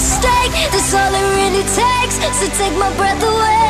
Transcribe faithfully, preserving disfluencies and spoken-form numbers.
mistake. That's all it really takes. So take my breath away.